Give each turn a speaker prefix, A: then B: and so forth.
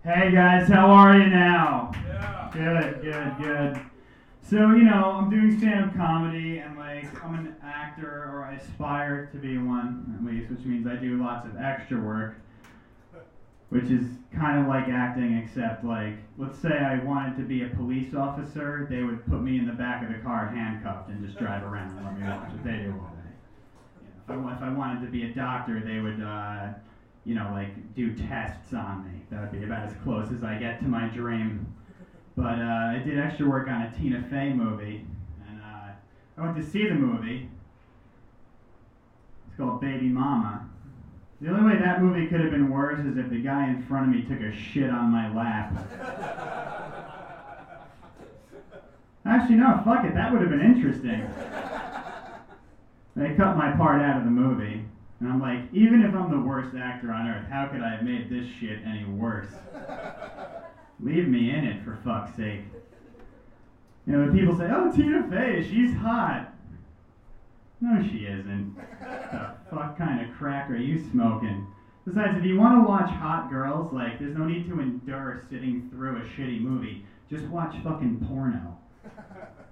A: Hey guys, how are you now?
B: Yeah.
A: Good. So, I'm doing stand-up comedy and I'm an actor, or I aspire to be one at least, which means I do lots of extra work, which is kind of like acting, except let's say I wanted to be a police officer, they would put me in the back of the car handcuffed and just drive around and let me watch what they do all day. If I wanted to be a doctor, they would do tests on me. That would be about as close as I get to my dream. But I did extra work on a Tina Fey movie, and I went to see the movie. It's called Baby Mama. The only way that movie could have been worse is if the guy in front of me took a shit on my lap. Actually, no, fuck it, that would have been interesting. They cut my part out of the movie. And I'm like, even if I'm the worst actor on earth, how could I have made this shit any worse? Leave me in it, for fuck's sake. When people say, oh, Tina Fey, she's hot. No, she isn't. What the fuck kind of crack are you smoking? Besides, if you want to watch hot girls, there's no need to endure sitting through a shitty movie. Just watch fucking porno.